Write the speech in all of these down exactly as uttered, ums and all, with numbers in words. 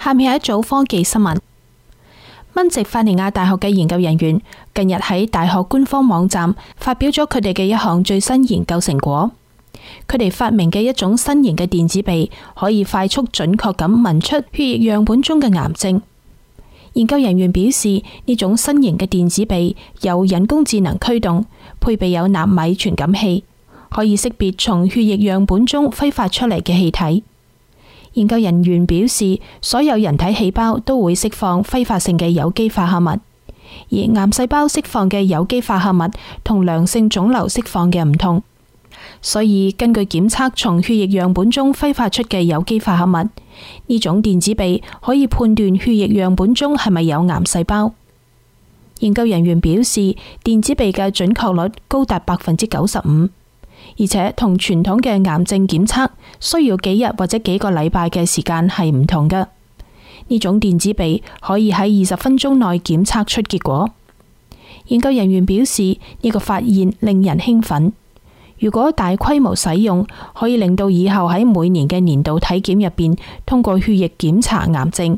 下面係一組科技新聞。賓夕法尼亞大學嘅研究人員近日喺大學官方網站發表咗佢哋嘅一項最新研究成果。佢哋發明嘅一種新型嘅電子鼻，可以快速準確咁聞出血液樣本中嘅癌症。研究人員表示，呢種新型嘅電子鼻由人工智能驅動，配備有納米傳感器，可以識別從血液樣本中揮發出嚟嘅氣體。研究人員表示，所有人體細胞都會釋放揮發性嘅有機化合物，而癌細胞釋放嘅有機化合物同良性腫瘤釋放嘅唔同。所以根據檢測從血液樣本中揮發出嘅有機化合物，呢種電子鼻可以判斷血液樣本中係咪有癌細胞。研究人員表示，電子鼻嘅準確率高達百分之九十五。而且同傳統嘅癌症檢測需要幾日或者幾個禮拜嘅時間係唔同嘅。呢種電子鼻可以喺二十分鐘內檢測出結果。研究人員表示，呢個發現令人興奮。如果大規模使用，可以令到以後喺每年嘅年度體檢入邊通過血液檢查癌症。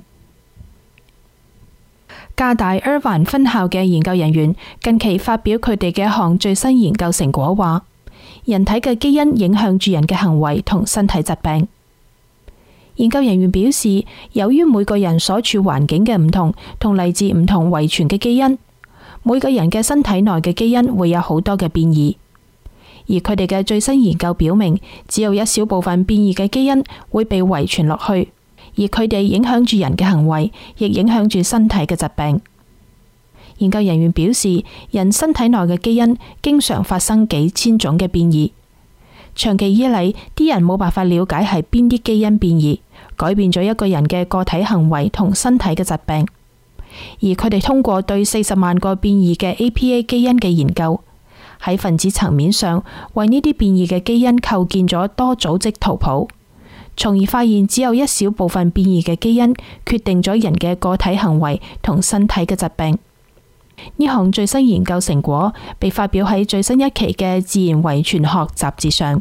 加大 Irvine 分校嘅研究人員近期發表佢哋嘅一項最新研究成果，話人體嘅基因影響住人嘅行為同身體疾病。研究人員表示，由於每個人所處環境嘅唔同，同嚟自唔同遺傳嘅基因，每個人嘅身體內嘅基因會有好多嘅變異。而佢哋嘅最新研究表明，只有一小部分變異嘅基因會被遺傳落去，而佢哋影響住人嘅行為，亦影響住身體嘅疾病。研究人員表示，人身體內嘅基因經常發生幾千種嘅變異，長期以嚟，啲人冇辦法了解係邊啲基因變異，改變咗一個人嘅個體行為同身體嘅疾病。而佢哋通過對四十萬個變異嘅 A P A 基因嘅研究，喺分子層面上為呢啲變異嘅基因構建咗多組織圖譜，從而發現只有一小部分變異嘅基因決定咗人嘅個體行為同身體嘅疾病。呢項最新研究成果被發表喺最新一期嘅《自然遺傳學》雜誌上。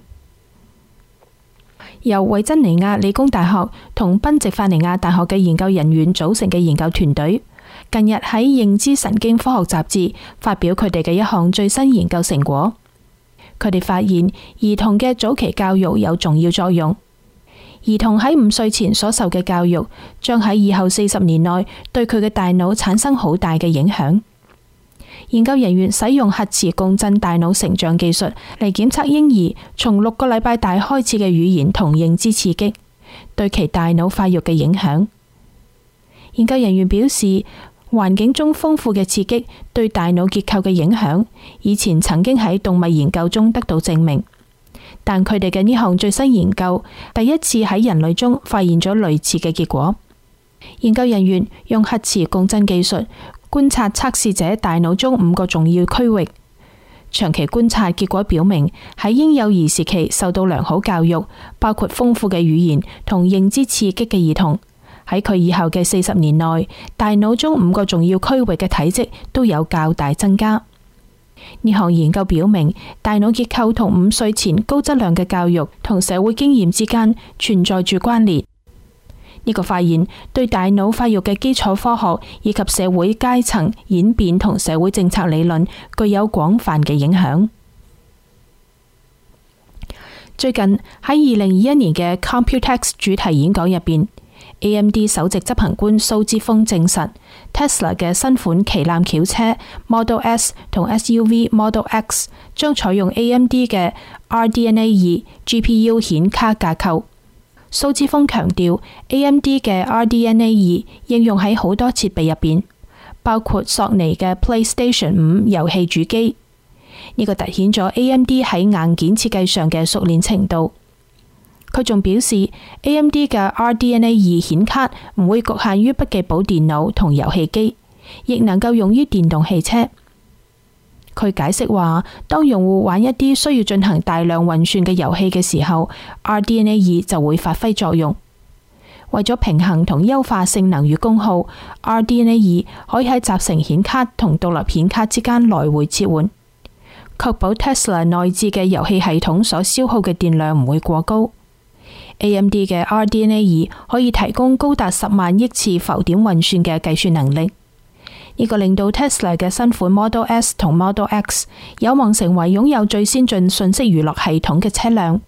由維珍尼亞理工大學同賓夕法尼亞大學嘅研究人員組成嘅研究團隊，近日喺《認知神經科學雜誌》發表佢哋嘅一項最新研究成果。佢哋發現兒童嘅早期教育有重要作用。兒童喺五歲前所受嘅教育，將喺以後四十年內對佢嘅大腦產生好大嘅影響。研究人員使用核磁共振大腦成長技術嚟檢測嬰兒從六個禮拜大開始嘅語言同認知刺激對其大腦發育嘅影響。研究人員表示，環境中豐富嘅刺激對大腦結構嘅影響，以前曾經喺動物研究中得到證明，但佢哋嘅呢項最新研究第一次喺人類中發現咗類似嘅結果。研究人員用核磁共振技術觀察測試者大腦中五個重要區域，長期觀察結果表明，喺嬰幼兒時期受到良好教育，包括豐富嘅語言同認知刺激嘅兒童，喺佢以後嘅四十年內，大腦中五個重要區域嘅體積都有較大增加。呢項研究表明，大腦結構同五歲前高質量嘅教育同社會經驗之間存在住關聯。呢個發現對大腦發育嘅基礎科學以及社會階層演變同社會政策理論具有廣泛嘅影響。最近喺二零二一年嘅 Computex 主題演講入邊，A M D 首席執行官蘇之鋒證實 Tesla 嘅新款旗艦轎車 Model S 同 S U V Model X 將採用 A M D 嘅 R D N A 二 G P U 顯卡架構。蘇之鋒強調 A M D 嘅 R D N A 二應用喺好多設備入邊，包括索尼嘅 PlayStation 五遊戲主機。呢個凸顯咗 A M D 喺硬件設計上嘅熟練程度。佢仲表示 A M D 嘅 R D N A 二顯卡唔會局限於筆記簿電腦同遊戲機，亦能夠用於電動汽車。佢解釋話，當用戶玩一啲需要進行大量運算嘅遊戲嘅時候 ，R D N A 二就會發揮作用。為咗平衡同優化性能與功耗 ，R D N A 二可以喺集成顯卡同獨立顯卡之間來回切換，確保 Tesla 內置嘅遊戲系統所消耗嘅電量唔會過高。 A M D 嘅 R D N A 二可以提供高達十萬億次浮點運算嘅計算能力，呢個令到 Tesla 嘅新款 Model S 同 Model X 有望成為擁有最先進信息娛樂系統嘅車輛。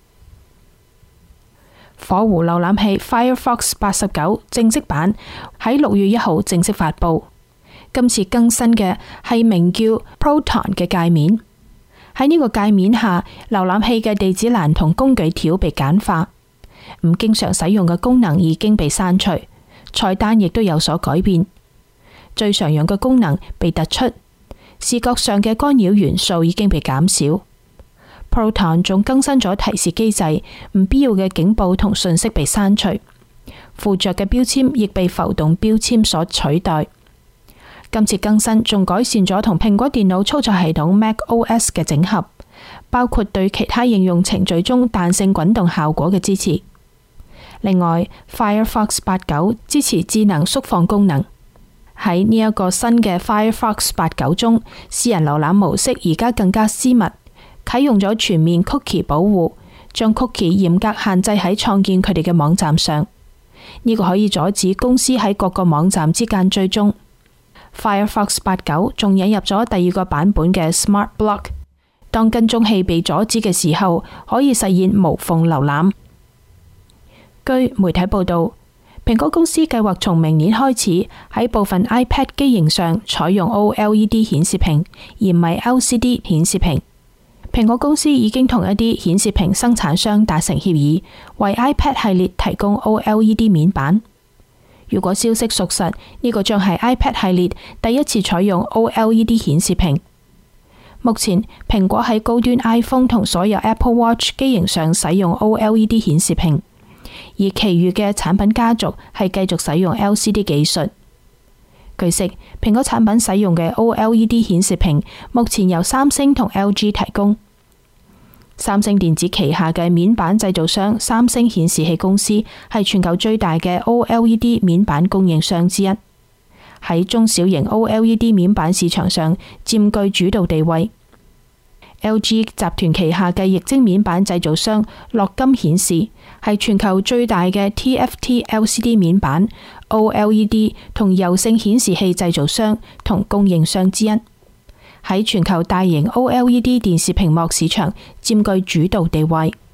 火狐瀏覽器 Firefox 八十九正式版喺六月一號正式發布。今次更新嘅係名叫 Proton 嘅界面。喺呢個界面下，瀏覽器嘅地址欄同工具條被簡化，唔經常使用嘅功能已經被刪除，菜單亦都有所改變，最常用嘅功能被突出，視覺上嘅干擾元素已經被減少。Proton 仲更新咗提示機制，唔必要嘅警報同信息被刪除，附着嘅標籤亦被浮動標籤所取代。今次更新仲改善咗同蘋果電腦操作系統 Mac O S 嘅整合，包括對其他應用程序中彈性滾動效果嘅支持。另外 Firefox 八九支持智能縮放功能。喺呢一個新嘅 Firefox 八九中，私人瀏覽模式而家更加私密，啟用咗全面 cookie 保護，將 cookie 嚴格限制喺創建佢哋嘅網站上。呢個可以阻止公司喺各個網站之間追蹤。Firefox 八九仲引入咗第二個版本嘅 Smart Block， 當跟蹤器被阻止嘅時候，可以實現無縫瀏覽。據媒體報道，蘋果公司計劃從明年開始喺部分 iPad 機型上採用 O L E D 顯示屏，而唔係 L C D 顯示屏。蘋果公司已經同一啲顯示屏生產商達成協議，為 iPad 系列提供 O L E D 面板。如果消息屬實，呢個將係 iPad 系列第一次採用 O L E D 顯示屏。目前，蘋果喺高端 iPhone 同所有 Apple Watch 機型上使用 O L E D 顯示屏，而其餘嘅產品家族係繼續使用 L C D 技術。據悉，蘋果產品使用嘅 O L E D 顯示屏目前由三星同 L G 提供。三星電子旗下嘅面板製造商三星顯示器公司係全球最大嘅 O L E D 面板供應商之一，喺中小型 O L E D 面板市場上佔據主導地位。L G 集團旗下嘅液晶面板製造商樂金顯示係全球最大嘅 T F T L C D 面板、O L E D 同柔性顯示器製造商同供應商之一，喺全球大型 O L E D 電視屏幕市場佔據主導地位。